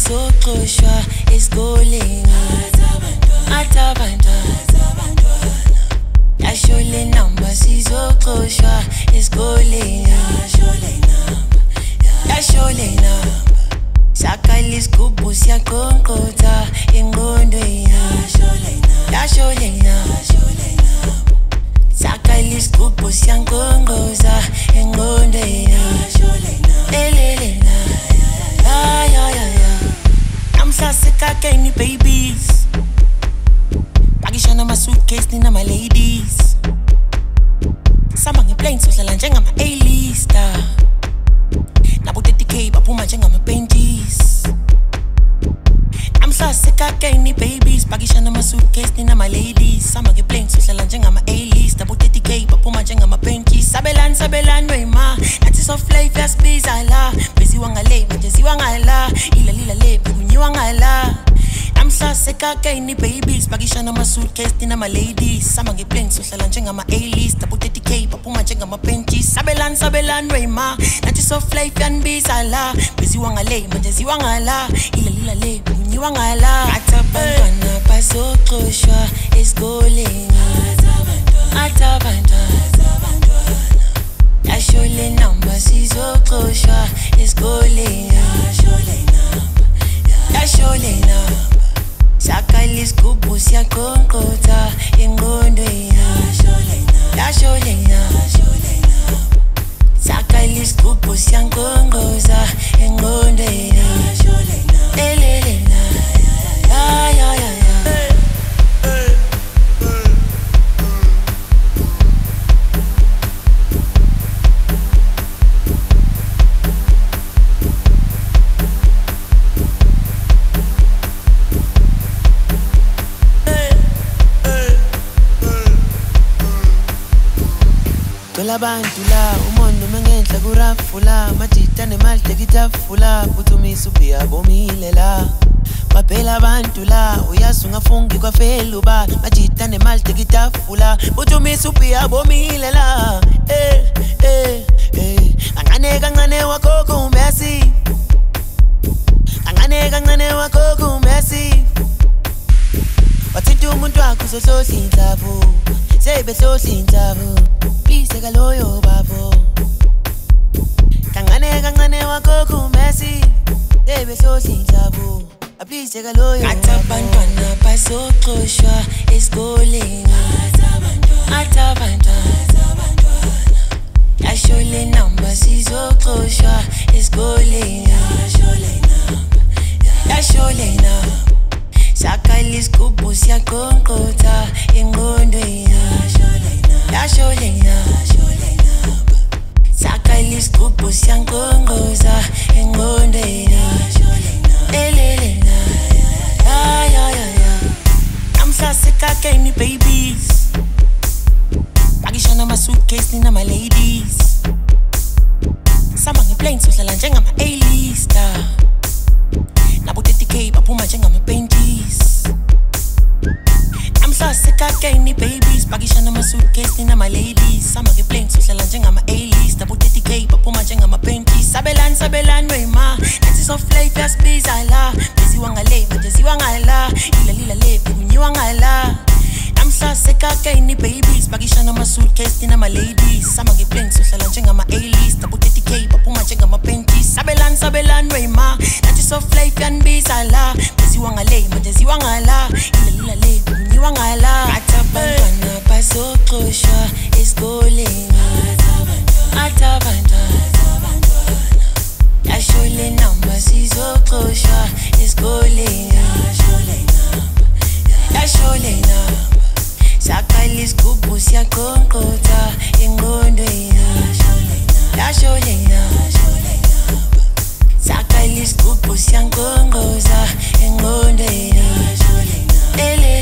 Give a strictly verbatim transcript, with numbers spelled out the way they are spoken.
bazoxoshwa esikoleni atabantwana yasho le namba sizoxoshwa esikoleni yasho le namba sakala isigubhu siyaqonqotha engqondweni yasho le namba sakala isigubhu siyaqonqotha engqondweni elele na ya ya ya ya namhla sekakeni babies bakishana ma suitcase nina ma ladies sama ngeplane sohlala njengama A-lister nabo thirty K baphuma njengama benches namhla sekakeni babies bakishana ma suitcase nina ma ladies sama ngeplane sohlala njengama A-lister nabo thirty K baphuma njengama benches sabelani sabelani wema nathi soft life yasibiza la beziwa ngale manje ziwa ngala ila lila le kunyiwa ngala namhla sekakeni babies bakishana ma suitcase nina ma ladies sama ngeplane sohlala njengama A-list nabo thirty K baphuma njengama benches sabelani sabelani wema nathi soft life yanibiza la beziwa ngale manje ziwa ngala ila lila le kunyiwa ngala atabantwana bazoxoshwa esikoleni atabantwana yasho le namba sizoxoshwa esikoleni yasho le namba sakala isigubhu siyaqonqotha engqondweni yasho le namba sakala isigubhu siyaqonqotha engqondweni elele na ya ya ya ya abantu la umondo mengenhla kurafula majita nemali tekitafula uthumisa ubhiya bomile la baphela abantu la uyazi ungafungi kwafela uba majita nemali tekitafula uthumisa ubhiya bomile la eh eh eh angane kancane wakho kumbesi angane kancane wakho kumbesi wathinta umuntu wakho sohlohla indlavu sebe hlohla indlavu please kaloyo babo kancane kancane wakho kumbesi sebe hlohla indlavu please kaloyo atabantwana bazoxoshwa esikoleni atabantwana yasho le namba sizoxoshwa esikoleni yasho le namba sakala isigubhu siyaqonqotha engqondweni yasho le namba sakala isigubhu siyaqonqotha engqondweni elele na ya ya ya ya namhla sekakeni babies bakishana ma suitcase nina ma ladies sama ngeplane sohlala njengama A-lister nabo thirty K baphuma njengama benches namhla sekakeni babies bakishana ma suitcase nina ma ladies sama ngeplane sohlala njengama A-list nabo thirty K baphuma njengama benches sabelani sabelani wema nathi soft life yasibiza la beziwa ngale manje ziwa ngala ila lila le kunyiwa ngala namhla sekakeni babies bakishana ma suitcase nina ma ladies sama ngeplane sohlala njengama A-list nabo thirty K baphuma njengama benches sabelani sabelani wema nathi soft life yanibiza la beziwa ngale manje ziwa ngala ila lila le kunyiwa ngala atabantwana bazoxoshwa esikoleni atabantwana yasho le namba sizoxoshwa esikoleni yasho le namba sakala isigubhu siyaqonqotha engqondweni yasho le namba sakala isigubhu siyaqonqotha engqondweni elele